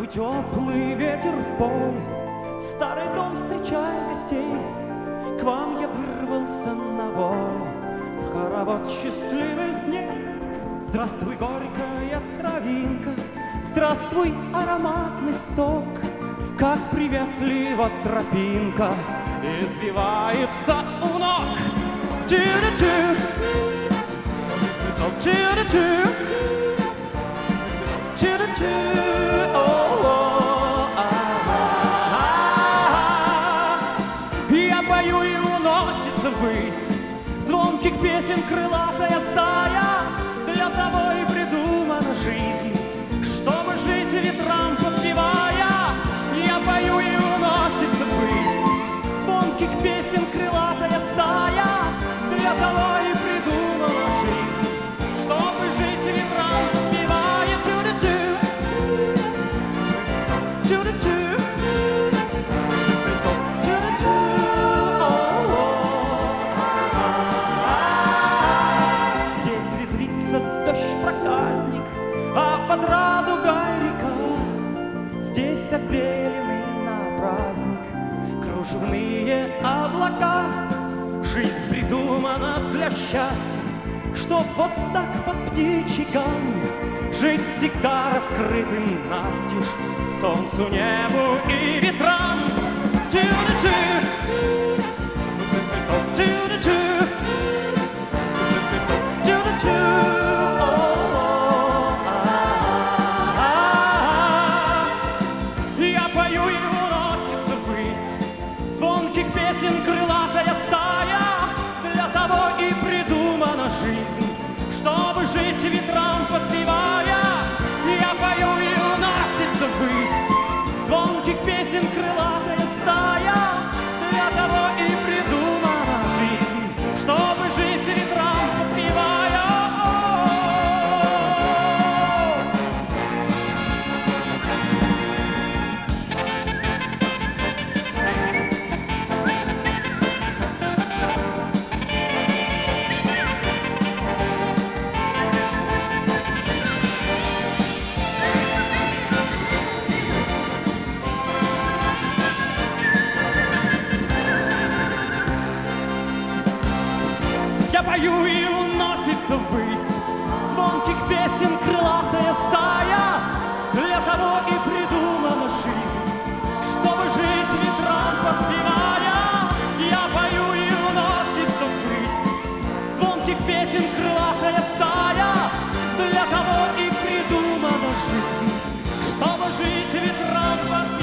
Здравствуй, теплый ветер в поле, старый дом, встречай гостей. К вам я вырвался на волю в хоровод счастливых дней. Здравствуй, горькая травинка, здравствуй, ароматный сток. Как приветлива тропинка извивается у ног. Чу-ру-чу, чу-ру-чу, чу-ру-чу. Я пою и уносится ввысь звонких песен крылатая стая. Для того и придумана жизнь, чтобы жить ветрам подпевая. Я пою и уносится ввысь звонких песен крылатая стая. Для того и придумана жизнь, чтобы жить ветрам подпевая. Чу-ру-чу, чу-ру-чу. Под радугой река, здесь отбелены на праздник кружевные облака. Жизнь придумана для счастья, чтоб вот так под птичий гам жить всегда раскрытым настежь солнцу, небу и ветрам. Чу-ру-чу, чу-ру-чу, чу-ру-чу. Песен крылатая стая. Для того и придумана жизнь, чтобы жить ветрам подпевая. Я пою и уносится ввысь звонких песен крылатая стая. Для того и придумана жизнь, чтобы жить ветрам подпевая. Я пою и уносится ввысь звонких песен крылатая стая. Для того и придумана жизнь, чтобы жить ветрам подпевая. Я пою и уносится ввысь звонких песен крылатая стая. Для того и придумана жизнь, чтобы жить ветрам подпевая.